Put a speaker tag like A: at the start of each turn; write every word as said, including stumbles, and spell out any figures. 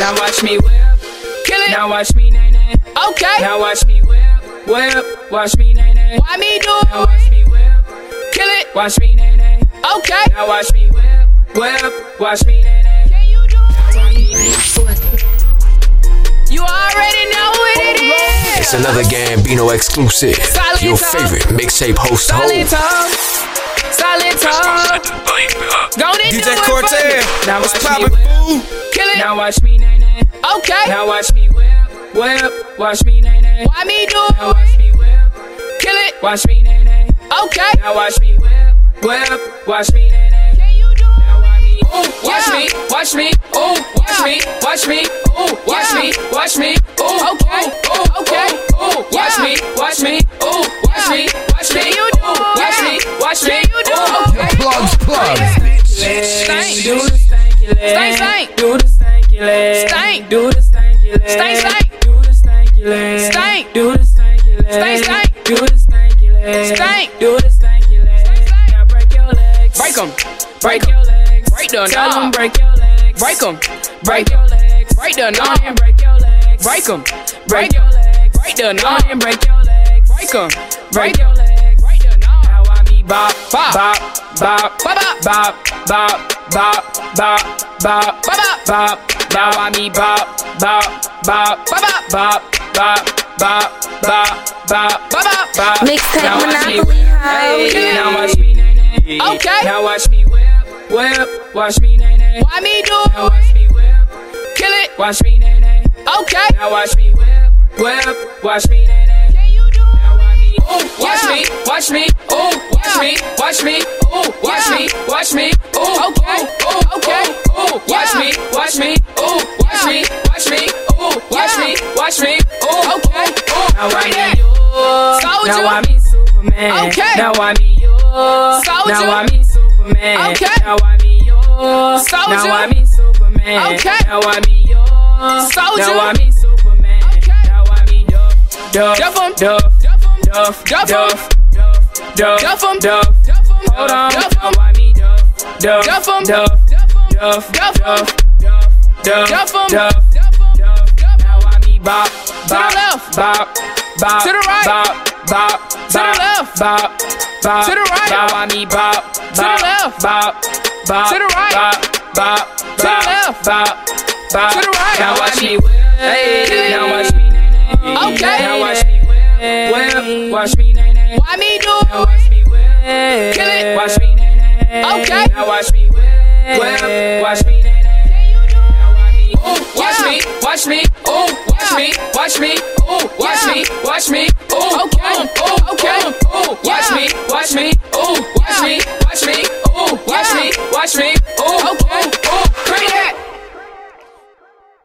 A: Now watch me whip, kill it. Now watch me nay nay. Okay. Now watch me whip, whip. Watch me nay nay. Why me do it? Now watch me whip, kill it. Watch me nay nay. Okay. Now watch me whip, whip. Watch me nay nay. Can you do it? You already know what it is.
B: It's another Gambino exclusive.
A: Solid
B: Your
A: talk.
B: favorite mixtape host.
A: Solid talk. Solid talk. Go to
C: D J
A: do it
C: Cortez,
A: for me. Now
C: what's
A: watch
C: poppin',
A: me whip,
C: fool?
A: kill it. Now watch me nay nay. Okay. Now watch me whip, whip. Watch me nay nay. Why me do it? Now watch me whip, kill it. Watch me nay nay. Okay. Now watch me whip, whip. Watch me nay nay. Can you do it? Now watch me, ooh, watch Yeah. me, watch me, ooh, watch Yeah. me, watch me, ooh, watch Yeah. me, watch me, ooh, Okay. ooh, Okay. ooh, watch Yeah. me, watch me, ooh, watch Yeah. me, watch me, Can you do ooh, it? watch me, watch me, Can you do ooh, it? okay.
D: Plugs, plugs.
A: Stank.
E: Do the stanky leg.
A: Stank, stank.
E: Do the stanky leg.
A: Stank.
E: Do the stanky leg.
A: Stank, stank.
E: Do the stanky leg.
A: Stank.
E: Do the stanky leg.
A: Stank, stank.
E: Do the stanky leg.
A: Stank.
E: Do the stanky leg.
A: Stank, stank.
E: Now break your legs.
A: Break 'em.
E: Break
A: Break 'em.
E: your legs.
A: Break the
E: Tell
A: knob.
E: them break your legs.
A: Break 'em.
E: Break
A: Break
E: your legs.
A: Break the
E: Go
A: knob.
E: on and break your legs.
A: Break 'em.
E: Break
A: Break
E: your
A: 'em.
E: legs.
A: Break the
E: Go
A: knob.
E: on and break your legs.
A: Break 'em.
E: Break your legs.
A: Break the knob.
E: Now I me bop,
A: Bop.
E: bop, bop,
A: Bop, bop.
E: bop, bop, bop, bop, bop,
A: Bop,
E: bop. Now I me bop, bop, bop,
A: Bop, bop.
E: bop, bop, bop, bop, bop,
A: Bop, bop.
E: bop.
F: Mixtape
E: Now watch me
F: Monopoly
E: whip.
F: House.
E: Hey, now watch me nay nay.
A: Okay.
E: Now watch me whip, whip. Watch me nay nay.
A: Why me do
E: Now
A: it?
E: watch me whip,
A: Kill it.
E: watch me nay nay.
A: Okay.
E: Now watch me whip, whip. Watch me nay nay.
A: Can you do it?
E: Now I me
A: Ooh,
E: watch
A: yeah.
E: me, watch me, ooh, watch
A: Yeah.
E: me, watch me, ooh, watch
A: Yeah.
E: me, watch me, ooh,
A: Okay.
E: ooh, ooh,
A: Okay.
E: ooh, ooh, watch
A: Yeah.
E: me, watch me, ooh, watch
A: Yeah.
E: me, watch me, ooh, watch
A: Yeah.
E: me, watch me, ooh,
A: Okay.
E: ooh. Now I
A: Right
E: me
A: there.
E: yours.
A: Soldier.
E: Now I me Superman.
A: Okay.
E: Now I me yours.
A: Soldier.
E: Now I me Superman.
A: Okay.
E: Now I me yours.
A: Soldier.
E: Now I me Superman.
A: Okay.
E: Now I me yours.
A: Soldier.
E: Now I me Superman.
A: Okay.
E: Now I me Duff, Duff,
A: Duff 'em.
E: Duff,
A: Duff 'em.
E: Duff,
A: Duff 'em.
E: Duff, Duff, Duff,
A: Duff 'em.
E: Duff.
A: Duff 'em.
E: Hold on,
A: Duff 'em.
E: now I me Duff, Duff,
A: Duff 'em.
E: Duff,
A: Duff 'em.
E: Duff,
A: Duff 'em.
E: Duff, Duff,
A: Duff 'em.
E: Duff,
A: Duff 'em.
E: Duff.
A: Duff 'em.
E: Now I me bop,
A: the
E: bop,
A: left.
E: bop, bop,
A: To the right.
E: bop, bop,
A: To the
E: bop,
A: left.
E: bop, bop.
A: To the right.
E: Now I me bop,
A: the
E: bop,
A: left.
E: bop, bop,
A: To the right.
E: bop, bop,
A: To the
E: bop,
A: left.
E: bop, bop.
A: To the right.
E: Now
A: Now
E: watch
A: watch
E: me
A: me
E: whip.
A: Hey.
E: Now watch me nay nay.
A: Okay.
E: Now watch me whip, whip. Watch me nay nay.
A: Why me do
E: Now
A: it?
E: watch me whip.
A: Kill it.
E: Watch me nay nay.
A: Okay.
E: Now watch me whip, whip. Watch me nay nay.
A: Can you do it?
E: Now I me ooh, watch
A: Yeah.
E: me, watch me, ooh, watch
A: Yeah.
E: me, watch me, ooh, watch
A: Yeah.
E: me, watch me, ooh,
A: Okay.
E: ooh, ooh,
A: Okay.
E: ooh, ooh, watch
A: Yeah.
E: me, watch me, ooh, watch
A: Yeah.
E: me, watch me, ooh, watch
A: Yeah.
E: me, watch me, ooh,
A: Okay.